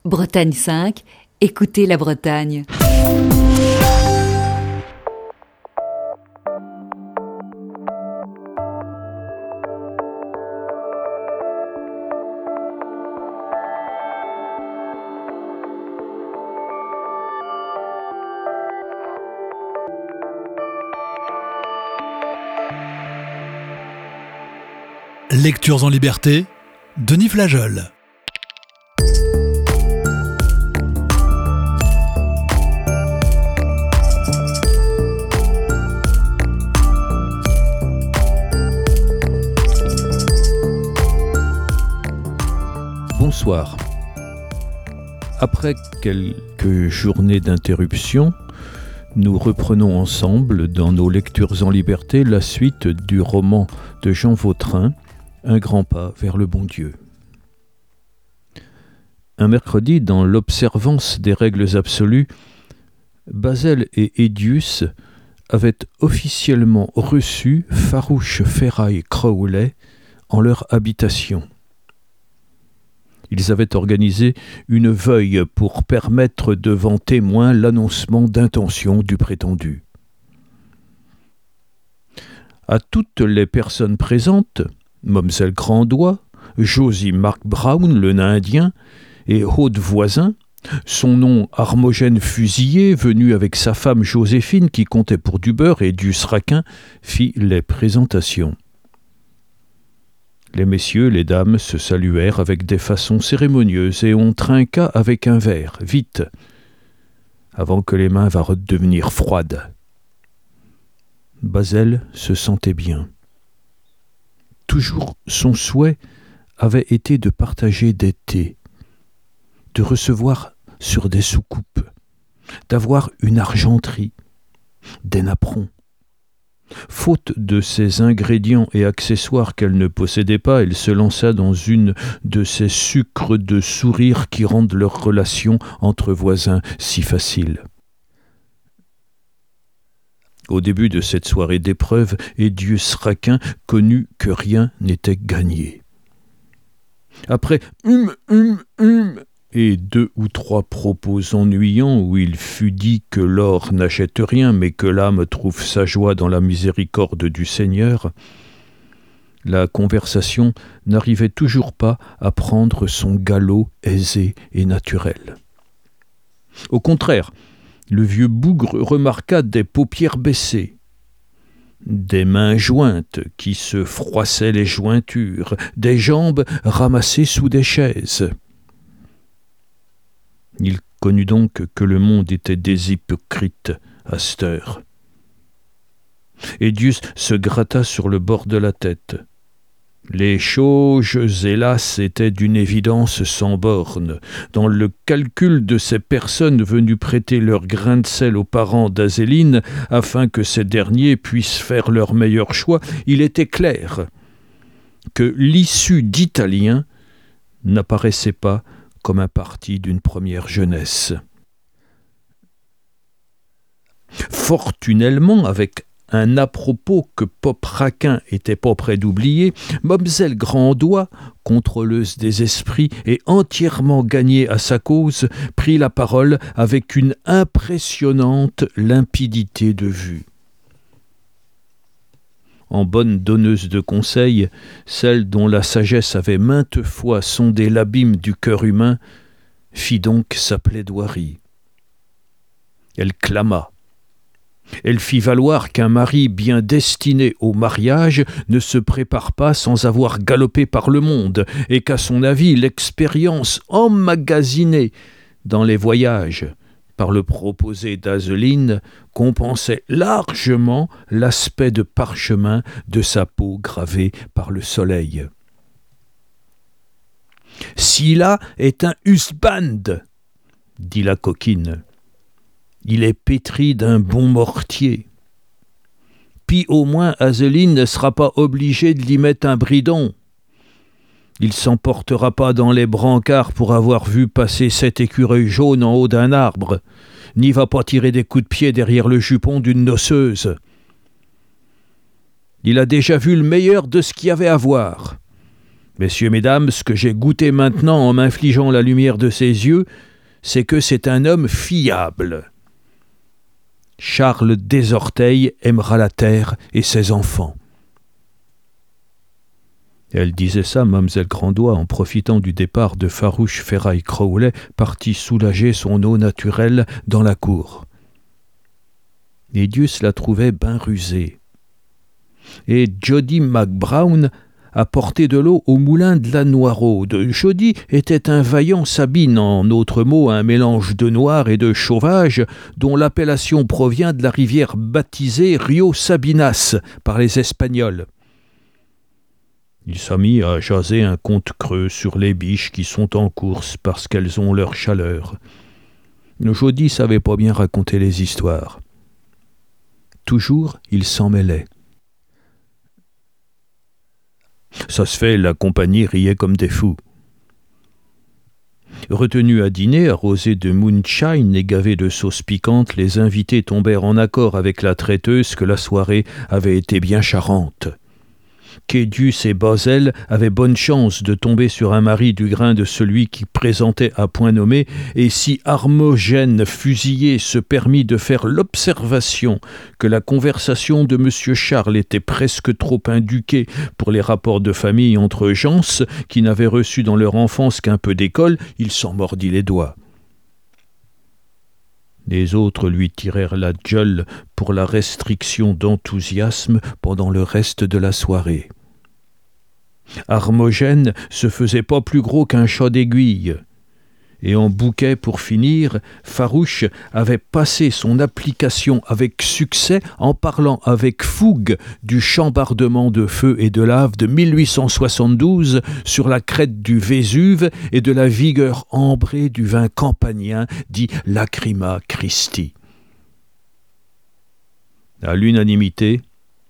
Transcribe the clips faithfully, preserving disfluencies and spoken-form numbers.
Bretagne cinq, écoutez la Bretagne. Lectures en liberté, Denis Flageol. Bonsoir. Après quelques journées d'interruption, nous reprenons ensemble, dans nos lectures en liberté, la suite du roman de Jean Vautrin, Un grand pas vers le bon Dieu. Un mercredi, dans l'observance des règles absolues, Bazel et Edius avaient officiellement reçu Farouche Ferraille Crowley en leur habitation. Ils avaient organisé une veuille pour permettre devant témoins l'annoncement d'intention du prétendu. À toutes les personnes présentes, Mamselle Grandois, Josie Mark Brown, le nain indien, et Aude Voisin, son nom Harmogène Fusillé, venu avec sa femme Joséphine, qui comptait pour du beurre, et du Sraquin, fit les présentations. Les messieurs, les dames se saluèrent avec des façons cérémonieuses, et on trinqua avec un verre, vite, avant que les mains vinrent redevenir froides. Bazel se sentait bien. Toujours son souhait avait été de partager des thés, de recevoir sur des soucoupes, d'avoir une argenterie, des napperons. Faute de ces ingrédients et accessoires qu'elle ne possédait pas, elle se lança dans une de ces sucres de sourire qui rendent leurs relations entre voisins si faciles. Au début de cette soirée d'épreuve, Edius Raquin connut que rien n'était gagné. Après « hum, hum, hum » et deux ou trois propos ennuyants où il fut dit que l'or n'achète rien, mais que l'âme trouve sa joie dans la miséricorde du Seigneur, la conversation n'arrivait toujours pas à prendre son galop aisé et naturel. Au contraire, le vieux bougre remarqua des paupières baissées, des mains jointes qui se froissaient les jointures, des jambes ramassées sous des chaises. Il connut donc que le monde était des hypocrites à cette heure. Edius se gratta sur le bord de la tête. Les choses, hélas, étaient d'une évidence sans borne. Dans le calcul de ces personnes venues prêter leur grain de sel aux parents d'Azéline, afin que ces derniers puissent faire leur meilleur choix, il était clair que l'issue d'Italien n'apparaissait pas comme un parti d'une première jeunesse. Fortunellement, avec un à-propos que Pop Raquin était pas près d'oublier, Mamselle Grandois, contrôleuse des esprits et entièrement gagnée à sa cause, prit la parole avec une impressionnante limpidité de vue. En bonne donneuse de conseils, celle dont la sagesse avait maintes fois sondé l'abîme du cœur humain, fit donc sa plaidoirie. Elle clama. Elle fit valoir qu'un mari bien destiné au mariage ne se prépare pas sans avoir galopé par le monde, et qu'à son avis, l'expérience emmagasinée dans les voyages par le proposé d'Azeline compensait largement l'aspect de parchemin de sa peau gravée par le soleil. « Celui-là est un husband, dit la coquine. Il est pétri d'un bon mortier. Puis au moins Azeline ne sera pas obligée de l'y mettre un bridon. Il s'emportera pas dans les brancards pour avoir vu passer cet écureuil jaune en haut d'un arbre, n'y va pas tirer des coups de pied derrière le jupon d'une noceuse. Il a déjà vu le meilleur de ce qu'il y avait à voir. Messieurs, mesdames, ce que j'ai goûté maintenant en m'infligeant la lumière de ses yeux, c'est que c'est un homme fiable. Charles Desorteils aimera la terre et ses enfants. » Elle disait ça, Mamselle Grandois, en profitant du départ de Farouche Ferraille Crowley, parti soulager son eau naturelle dans la cour. Et Dius la trouvait ben rusée. Et Jody McBrown apportait de l'eau au moulin de la Noiraude. Jody était un vaillant Sabine, en autres mots un mélange de noir et de sauvage, dont l'appellation provient de la rivière baptisée Rio Sabinas par les Espagnols. Il s'est mis à jaser un conte creux sur les biches qui sont en course parce qu'elles ont leur chaleur. Jody savait pas bien raconter les histoires. Toujours, il s'en mêlait. Ça se fait, la compagnie riait comme des fous. Retenus à dîner, arrosés de moonshine et gavés de sauce piquante, les invités tombèrent en accord avec la traiteuse que la soirée avait été bien charrante. Kédius et Basel avaient bonne chance de tomber sur un mari du grain de celui qui présentait à point nommé, et si Armogène fusillé se permit de faire l'observation que la conversation de Monsieur Charles était presque trop induquée pour les rapports de famille entre gens qui n'avaient reçu dans leur enfance qu'un peu d'école, il s'en mordit les doigts. Les autres lui tirèrent la gueule pour la restriction d'enthousiasme pendant le reste de la soirée. Armogène se faisait pas plus gros qu'un chat d'aiguille. Et en bouquet, pour finir, Farouche avait passé son application avec succès en parlant avec fougue du chambardement de feu et de lave de mille huit cent soixante-douze sur la crête du Vésuve et de la vigueur ambrée du vin campagnen dit Lacryma Christi. À l'unanimité,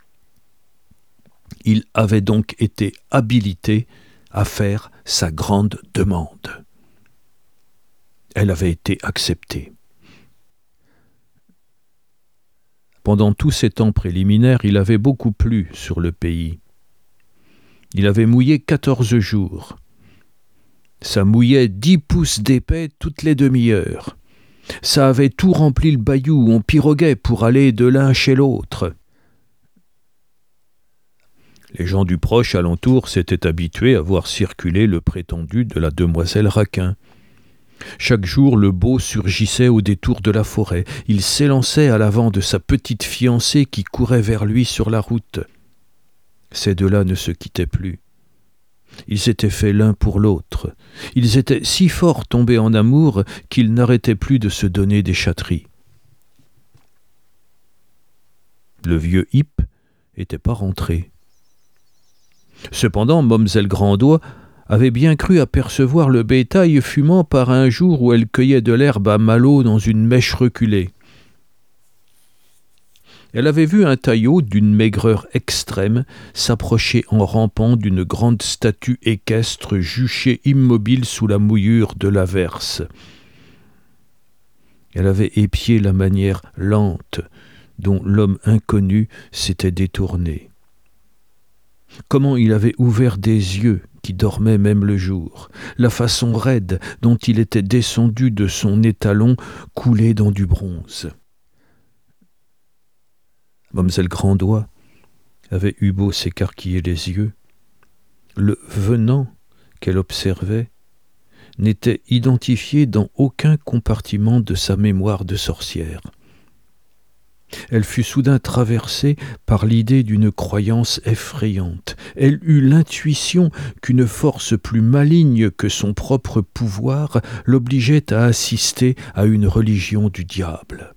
il avait donc été habilité à faire sa grande demande. Elle avait été acceptée. Pendant tous ces temps préliminaires, il avait beaucoup plu sur le pays. Il avait mouillé quatorze jours. Ça mouillait dix pouces d'épais toutes les demi-heures. Ça avait tout rempli le bayou où on piroguait pour aller de l'un chez l'autre. Les gens du proche alentour s'étaient habitués à voir circuler le prétendu de la demoiselle Raquin. Chaque jour, le beau surgissait au détour de la forêt. Il s'élançait à l'avant de sa petite fiancée qui courait vers lui sur la route. Ces deux-là ne se quittaient plus. Ils s'étaient faits l'un pour l'autre. Ils étaient si fort tombés en amour qu'ils n'arrêtaient plus de se donner des chatteries. Le vieux Hip n'était pas rentré. Cependant, Mamselle Grandois avait bien cru apercevoir le bétail fumant par un jour où elle cueillait de l'herbe à Malo dans une mèche reculée. Elle avait vu un taillot d'une maigreur extrême s'approcher en rampant d'une grande statue équestre juchée immobile sous la mouillure de l'averse. Elle avait épié la manière lente dont l'homme inconnu s'était détourné. Comment il avait ouvert des yeux qui dormaient même le jour, la façon raide dont il était descendu de son étalon coulé dans du bronze. Mamselle Grandois avait eu beau s'écarquiller les yeux, le venant qu'elle observait n'était identifié dans aucun compartiment de sa mémoire de sorcière. Elle fut soudain traversée par l'idée d'une croyance effrayante. Elle eut l'intuition qu'une force plus maligne que son propre pouvoir l'obligeait à assister à une religion du diable.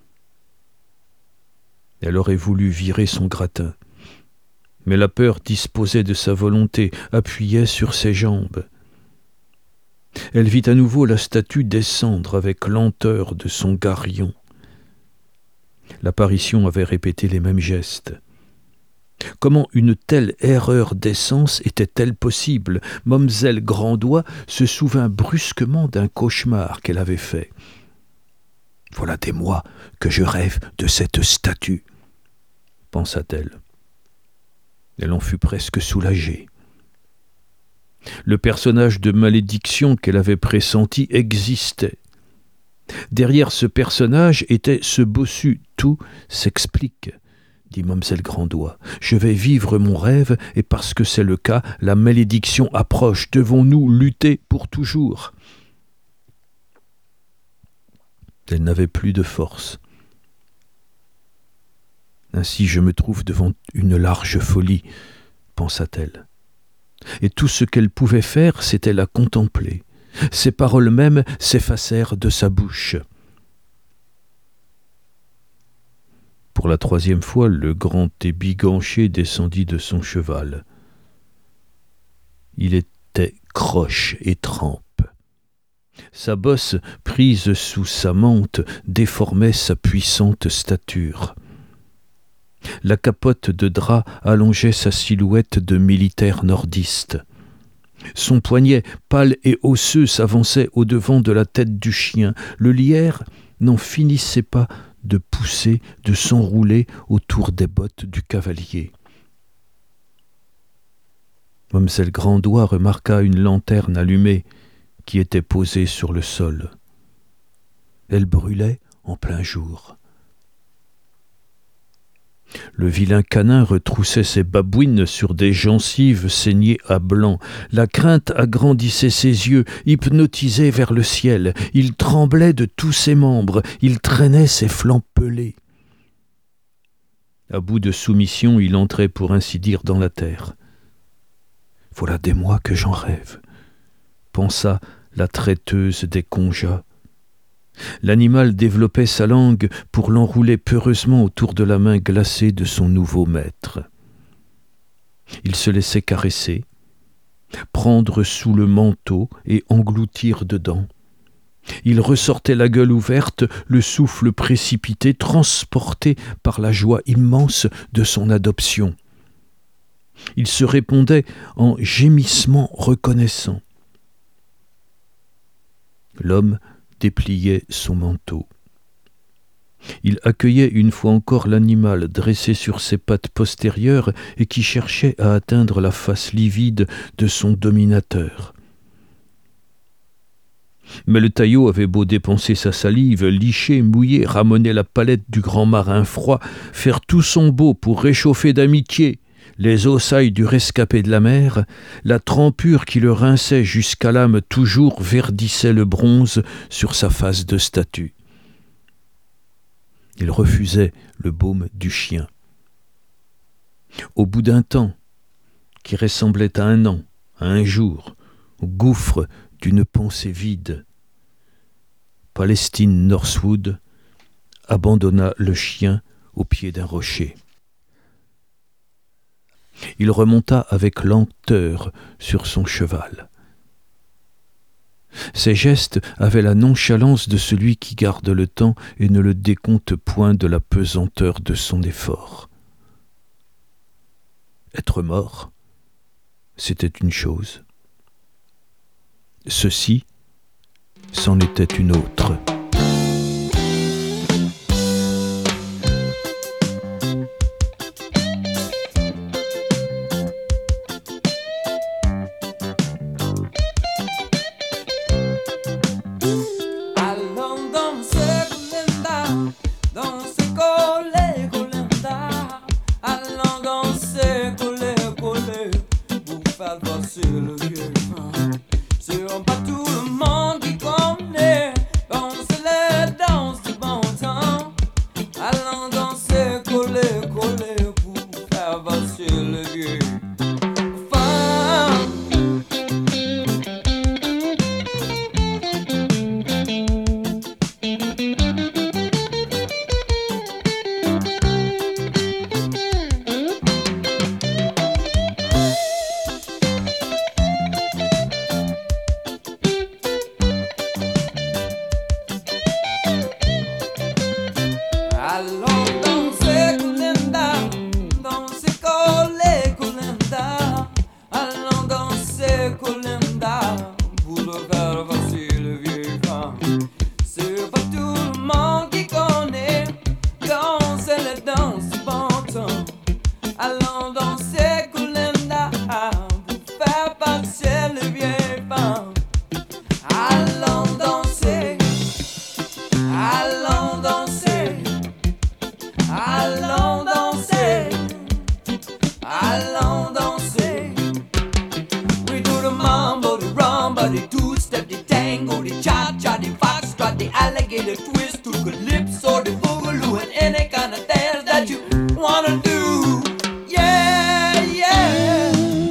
Elle aurait voulu virer son gratin, mais la peur disposait de sa volonté, appuyait sur ses jambes. Elle vit à nouveau la statue descendre avec lenteur de son garion. L'apparition avait répété les mêmes gestes. Comment une telle erreur d'essence était-elle possible? Mamselle Grandois se souvint brusquement d'un cauchemar qu'elle avait fait. « Voilà des mois que je rêve de cette statue », pensa-t-elle. Elle en fut presque soulagée. Le personnage de malédiction qu'elle avait pressenti existait. Derrière ce personnage était ce bossu. Tout s'explique, dit Mamselle Grandois. Je vais vivre mon rêve, et parce que c'est le cas, la malédiction approche. Devons-nous lutter pour toujours ? Elle n'avait plus de force. Ainsi je me trouve devant une large folie, pensa-t-elle. Et tout ce qu'elle pouvait faire, c'était la contempler. Ses paroles mêmes s'effacèrent de sa bouche. Pour la troisième fois, le grand ébiganché descendit de son cheval. Il était croche et trempe. Sa bosse, prise sous sa mante, déformait sa puissante stature. La capote de drap allongeait sa silhouette de militaire nordiste. Son poignet, pâle et osseux, s'avançait au-devant de la tête du chien. Le lierre n'en finissait pas de pousser, de s'enrouler autour des bottes du cavalier. Mamselle Grandois remarqua une lanterne allumée qui était posée sur le sol. Elle brûlait en plein jour. Le vilain canin retroussait ses babouines sur des gencives saignées à blanc. La crainte agrandissait ses yeux, hypnotisés vers le ciel. Il tremblait de tous ses membres, il traînait ses flancs pelés. À bout de soumission, il entrait pour ainsi dire dans la terre. « Voilà des mois que j'en rêve », pensa la traiteuse des conjas. L'animal développait sa langue pour l'enrouler peureusement autour de la main glacée de son nouveau maître. Il se laissait caresser, prendre sous le manteau et engloutir dedans. Il ressortait la gueule ouverte, le souffle précipité, transporté par la joie immense de son adoption. Il se répondait en gémissements reconnaissants. L'homme dépliait son manteau. Il accueillait une fois encore l'animal dressé sur ses pattes postérieures et qui cherchait à atteindre la face livide de son dominateur. Mais le taillot avait beau dépenser sa salive, licher, mouiller, ramener la palette du grand marin froid, faire tout son beau pour réchauffer d'amitié les ossailles du rescapé de la mer, la trempure qui le rinçait jusqu'à l'âme toujours verdissait le bronze sur sa face de statue. Il refusait le baume du chien. Au bout d'un temps, qui ressemblait à un an, à un jour, au gouffre d'une pensée vide, Palestine Northwood abandonna le chien au pied d'un rocher. Il remonta avec lenteur sur son cheval. Ses gestes avaient la nonchalance de celui qui garde le temps et ne le décompte point de la pesanteur de son effort. Être mort, c'était une chose. Ceci, c'en était une autre. C'est le vieux vin. C'est pas tout le monde qui connaît. Bon, cha-cha, the foxtrot, the alligator twist, to calypso, the boogaloo, and any kind of dance that you wanna do. Yeah, yeah.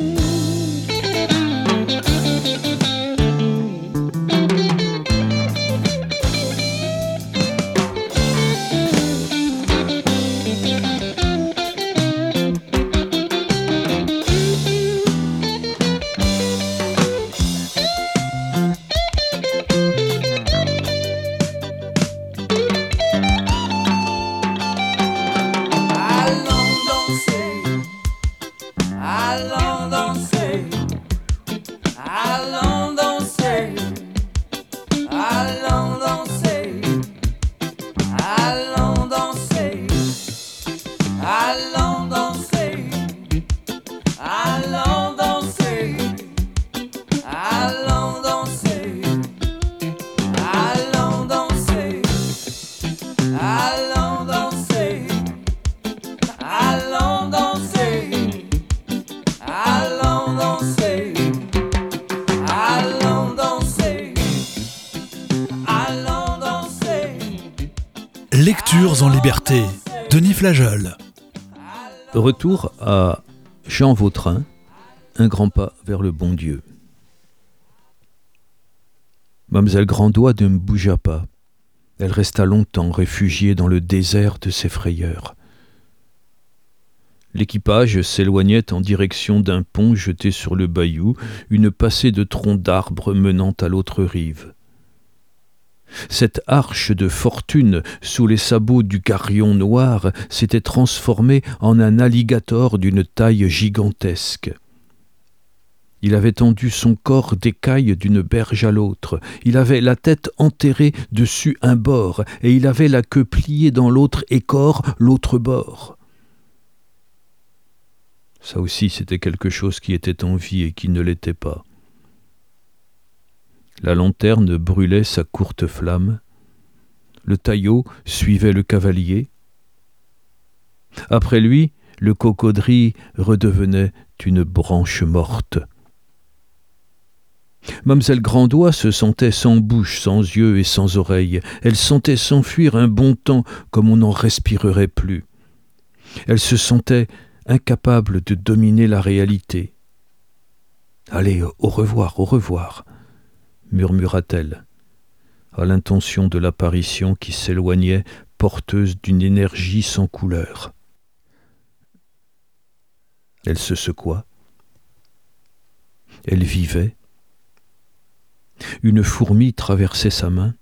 Lectures en liberté, Denis Flageol. Retour à Jean Vautrin, Un grand pas vers le bon Dieu. Mademoiselle Grandois ne bougea pas. Elle resta longtemps réfugiée dans le désert de ses frayeurs. L'équipage s'éloignait en direction d'un pont jeté sur le bayou, une passée de troncs d'arbres menant à l'autre rive. Cette arche de fortune, sous les sabots du carillon noir, s'était transformée en un alligator d'une taille gigantesque. Il avait tendu son corps d'écaille d'une berge à l'autre. Il avait la tête enterrée dessus un bord, et il avait la queue pliée dans l'autre écor, l'autre bord. Ça aussi, c'était quelque chose qui était en vie et qui ne l'était pas. La lanterne brûlait sa courte flamme. Le taillot suivait le cavalier. Après lui, le cocodris redevenait une branche morte. Mademoiselle Grandois se sentait sans bouche, sans yeux et sans oreilles. Elle sentait s'enfuir un bon temps comme on n'en respirerait plus. Elle se sentait incapable de dominer la réalité. « Allez, au revoir, au revoir !» murmura-t-elle, à l'intention de l'apparition qui s'éloignait, porteuse d'une énergie sans couleur. Elle se secoua. Elle vivait. Une fourmi traversait sa main.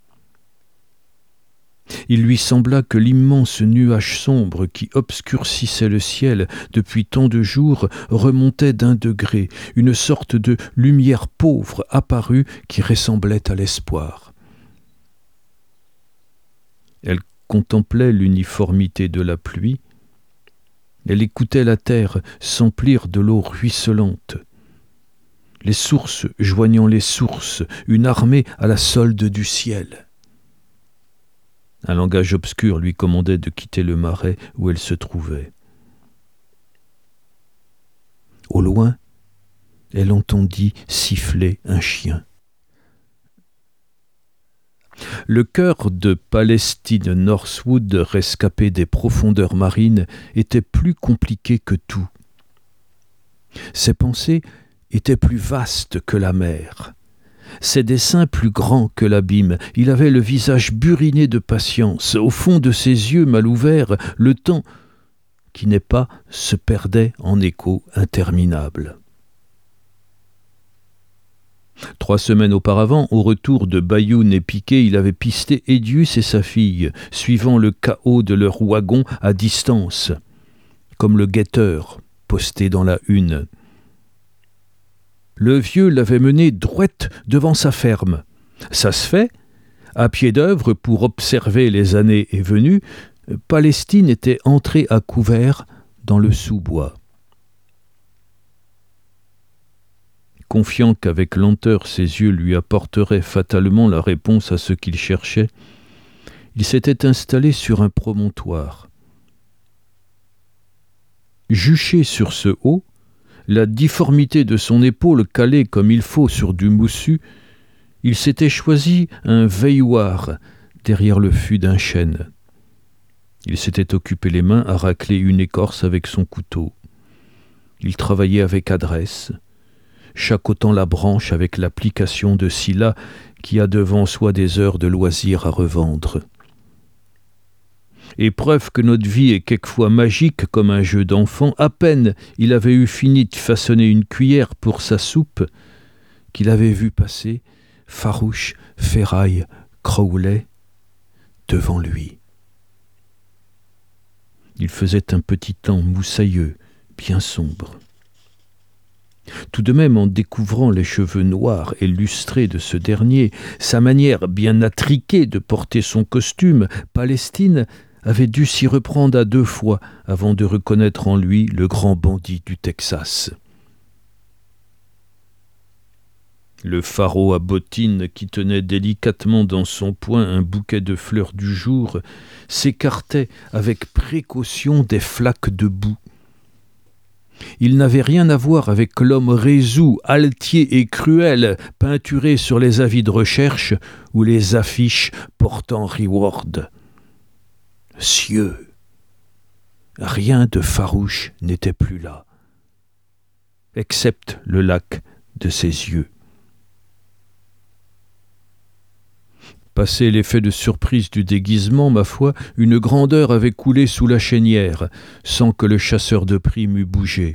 Il lui sembla que l'immense nuage sombre qui obscurcissait le ciel depuis tant de jours remontait d'un degré, une sorte de lumière pauvre apparut qui ressemblait à l'espoir. Elle contemplait l'uniformité de la pluie, elle écoutait la terre s'emplir de l'eau ruisselante, les sources joignant les sources, une armée à la solde du ciel. Un langage obscur lui commandait de quitter le marais où elle se trouvait. Au loin, elle entendit siffler un chien. Le cœur de Palestine Northwood, rescapé des profondeurs marines, était plus compliqué que tout. Ses pensées étaient plus vastes que la mer. Ses desseins plus grands que l'abîme. Il avait le visage buriné de patience. Au fond de ses yeux mal ouverts, le temps, qui n'est pas, se perdait en échos interminables. Trois semaines auparavant, au retour de Bayoun et Piquet, il avait pisté Edius et sa fille, suivant le chaos de leur wagon à distance, comme le guetteur posté dans la hune. Le vieux l'avait mené droite devant sa ferme. Ça se fait, à pied d'œuvre pour observer les années et venues, Palestine était entrée à couvert dans le sous-bois. Confiant qu'avec lenteur ses yeux lui apporteraient fatalement la réponse à ce qu'il cherchait, il s'était installé sur un promontoire. Juché sur ce haut, la difformité de son épaule calée comme il faut sur du moussu il s'était choisi un veilloir derrière le fût d'un chêne. Il s'était occupé les mains à racler une écorce avec son couteau. Il travaillait avec adresse, chacotant la branche avec l'application de Scylla qui a devant soi des heures de loisir à revendre. Et preuve que notre vie est quelquefois magique comme un jeu d'enfant, à peine il avait eu fini de façonner une cuillère pour sa soupe, qu'il avait vu passer Farouche, Ferraille, Crowley devant lui. Il faisait un petit temps moussailleux, bien sombre. Tout de même, en découvrant les cheveux noirs et lustrés de ce dernier, sa manière bien attriquée de porter son costume, Palestine avait dû s'y reprendre à deux fois avant de reconnaître en lui le grand bandit du Texas. Le pharaon à bottines qui tenait délicatement dans son poing un bouquet de fleurs du jour s'écartait avec précaution des flaques de boue. Il n'avait rien à voir avec l'homme résolu, altier et cruel, peinturé sur les avis de recherche ou les affiches portant reward. Cieux! Rien de farouche n'était plus là, excepte le lac de ses yeux. Passé l'effet de surprise du déguisement, ma foi, une grandeur avait coulé sous la chênière, sans que le chasseur de primes eût bougé.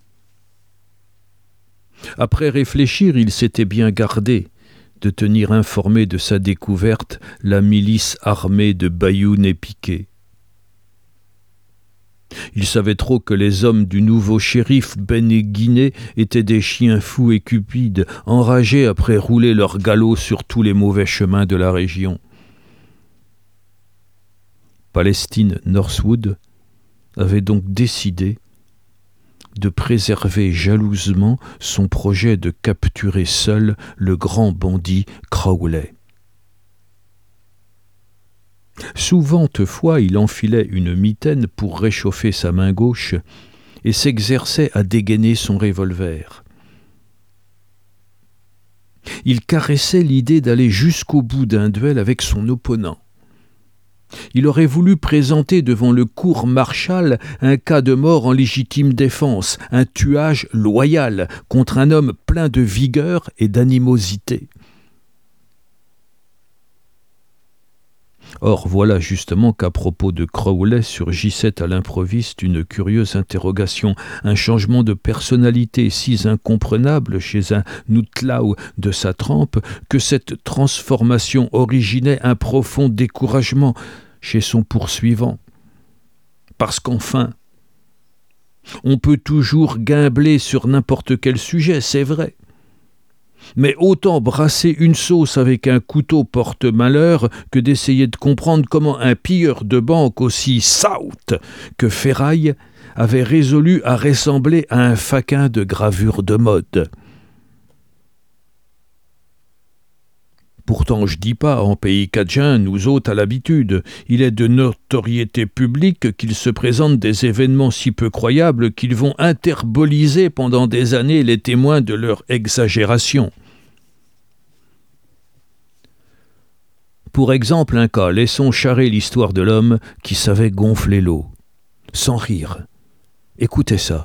Après réfléchir, il s'était bien gardé de tenir informé de sa découverte la milice armée de baïounes et piquets. Il savait trop que les hommes du nouveau shérif Bénéguiné étaient des chiens fous et cupides, enragés après rouler leur galop sur tous les mauvais chemins de la région. Palestine Northwood avait donc décidé de préserver jalousement son projet de capturer seul le grand bandit Crowley. Souvent, toutefois, il enfilait une mitaine pour réchauffer sa main gauche et s'exerçait à dégainer son revolver. Il caressait l'idée d'aller jusqu'au bout d'un duel avec son opponent. Il aurait voulu présenter devant le cour martial un cas de mort en légitime défense, un tuage loyal contre un homme plein de vigueur et d'animosité. Or, voilà justement qu'à propos de Crowley surgissait à l'improviste une curieuse interrogation, un changement de personnalité si incomprenable chez un outlaw de sa trempe que cette transformation originait un profond découragement chez son poursuivant. Parce qu'enfin, on peut toujours gimbler sur n'importe quel sujet, c'est vrai. Mais autant brasser une sauce avec un couteau porte malheur que d'essayer de comprendre comment un pilleur de banque aussi sout que Ferraille avait résolu à ressembler à un faquin de gravure de mode. Pourtant, je dis pas, en pays cadien, nous autres à l'habitude, il est de notoriété publique qu'il se présente des événements si peu croyables qu'ils vont interboliser pendant des années les témoins de leur exagération. Pour exemple, un cas, laissons charrer l'histoire de l'homme qui savait gonfler l'eau. Sans rire. Écoutez ça.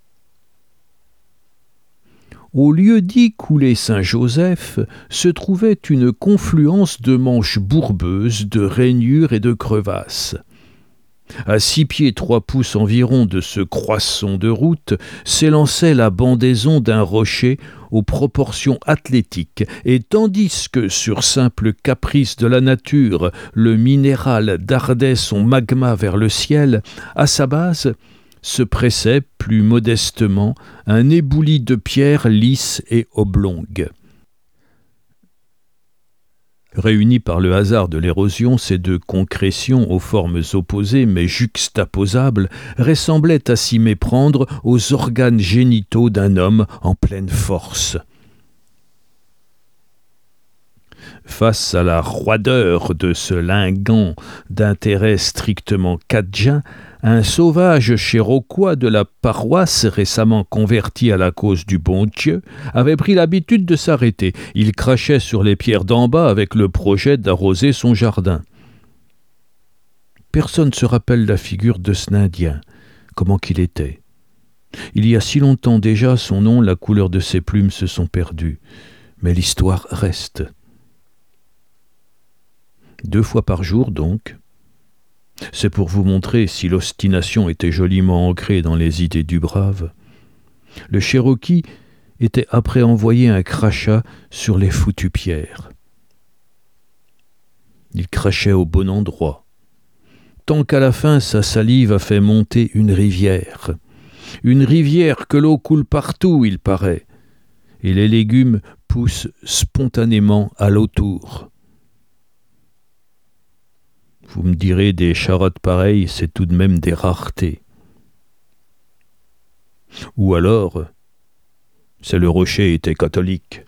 Au lieu-dit coulé Saint-Joseph se trouvait une confluence de manches bourbeuses, de rainures et de crevasses. À six pieds trois pouces environ de ce croissant de route s'élançait la bandaison d'un rocher aux proportions athlétiques, et tandis que, sur simple caprice de la nature, le minéral dardait son magma vers le ciel, à sa base se pressait plus modestement un éboulis de pierres lisses et oblongues. Réunis par le hasard de l'érosion, ces deux concrétions aux formes opposées mais juxtaposables ressemblaient à s'y méprendre aux organes génitaux d'un homme en pleine force. Face à la roideur de ce lingant d'intérêt strictement cadjain, un sauvage chéroquois de la paroisse récemment converti à la cause du bon Dieu avait pris l'habitude de s'arrêter. Il crachait sur les pierres d'en bas avec le projet d'arroser son jardin. Personne ne se rappelle la figure de ce Indien, comment qu'il était. Il y a si longtemps déjà, son nom, la couleur de ses plumes se sont perdus. Mais l'histoire reste. Deux fois par jour, donc. C'est pour vous montrer si l'obstination était joliment ancrée dans les idées du brave. Le Cherokee était après envoyé un crachat sur les foutues pierres. Il crachait au bon endroit, tant qu'à la fin sa salive a fait monter une rivière. Une rivière que l'eau coule partout, il paraît, et les légumes poussent spontanément à l'autour. Vous me direz, des charrettes pareilles, c'est tout de même des raretés. Ou alors, c'est le rocher était catholique.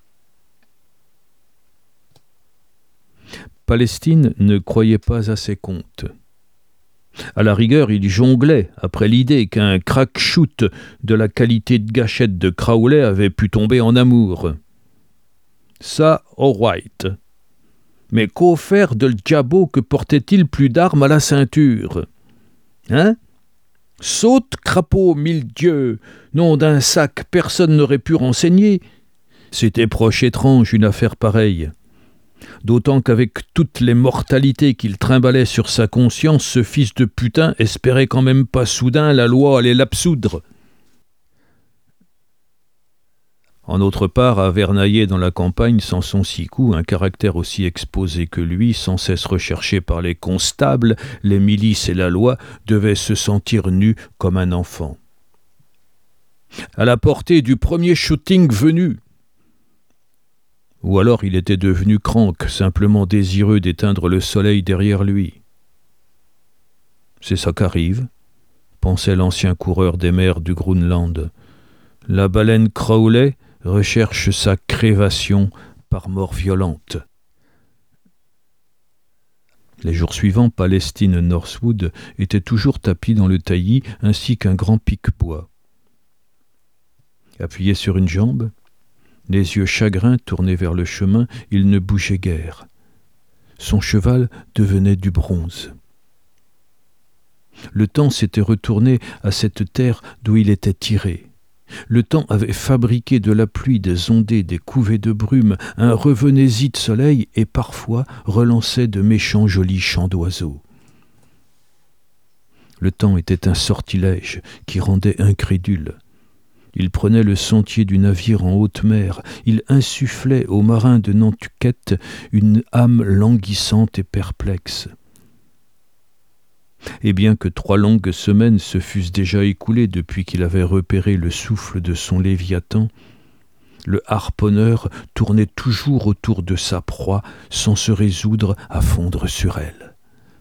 Palestine ne croyait pas à ses comptes. À la rigueur, il jonglait après l'idée qu'un crack-shoot de la qualité de gâchette de Crowley avait pu tomber en amour. Ça, all right. Mais qu'au faire de l'diabo que portait-il plus d'armes à la ceinture? Hein? Saute, crapaud, mille dieux, nom d'un sac, personne n'aurait pu renseigner. C'était proche étrange, une affaire pareille. D'autant qu'avec toutes les mortalités qu'il trimballait sur sa conscience, ce fils de putain espérait quand même pas soudain la loi allait l'absoudre. En autre part, à vernailler dans la campagne sans son six coups, un caractère aussi exposé que lui, sans cesse recherché par les constables, les milices et la loi, devait se sentir nu comme un enfant. À la portée du premier shooting venu. Ou alors il était devenu crank, simplement désireux d'éteindre le soleil derrière lui. C'est ça qu'arrive, pensait l'ancien coureur des mers du Groenland. La baleine Crowley recherche sa crévation par mort violente. Les jours suivants, Palestine Northwood était toujours tapie dans le taillis ainsi qu'un grand pic-bois. Appuyé sur une jambe, les yeux chagrins tournés vers le chemin, il ne bougeait guère. Son cheval devenait du bronze. Le temps s'était retourné à cette terre d'où il était tiré. Le temps avait fabriqué de la pluie, des ondées, des couvées de brume, un revenez-y de soleil et parfois relançait de méchants jolis chants d'oiseaux. Le temps était un sortilège qui rendait incrédule. Il prenait le sentier du navire en haute mer, il insufflait aux marins de Nantucket une âme languissante et perplexe. Et bien que trois longues semaines se fussent déjà écoulées depuis qu'il avait repéré le souffle de son Léviathan, le harponneur tournait toujours autour de sa proie sans se résoudre à fondre sur elle.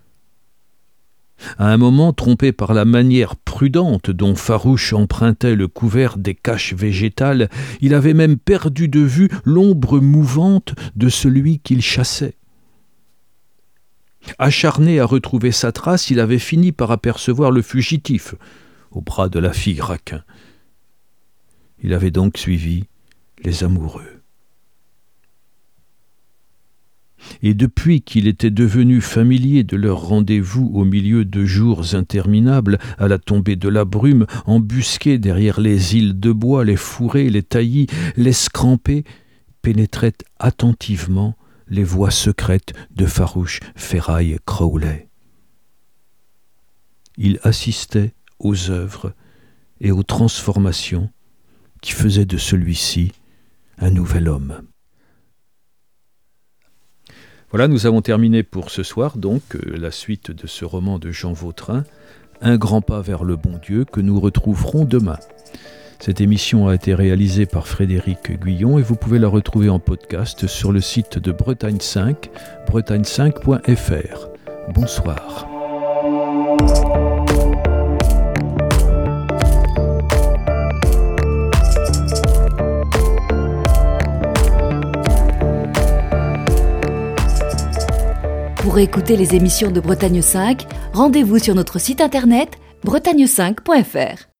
À un moment, trompé par la manière prudente dont Farouche empruntait le couvert des caches végétales, il avait même perdu de vue l'ombre mouvante de celui qu'il chassait. Acharné à retrouver sa trace, il avait fini par apercevoir le fugitif, au bras de la fille Raquin. Il avait donc suivi les amoureux. Et depuis qu'il était devenu familier de leur rendez-vous au milieu de jours interminables, à la tombée de la brume, embusqués derrière les îles de bois, les fourrés, les taillis, l'escrampé, pénétrait attentivement les voies secrètes de Farouche Ferraille Crowley. Il assistait aux œuvres et aux transformations qui faisaient de celui-ci un nouvel homme. Voilà, nous avons terminé pour ce soir, donc, euh, la suite de ce roman de Jean Vautrin, Un grand pas vers le bon Dieu, que nous retrouverons demain. Cette émission a été réalisée par Frédéric Guyon et vous pouvez la retrouver en podcast sur le site de Bretagne cinq, bretagne cinq point f r. Bonsoir. Pour écouter les émissions de Bretagne cinq, rendez-vous sur notre site internet bretagne cinq point f r.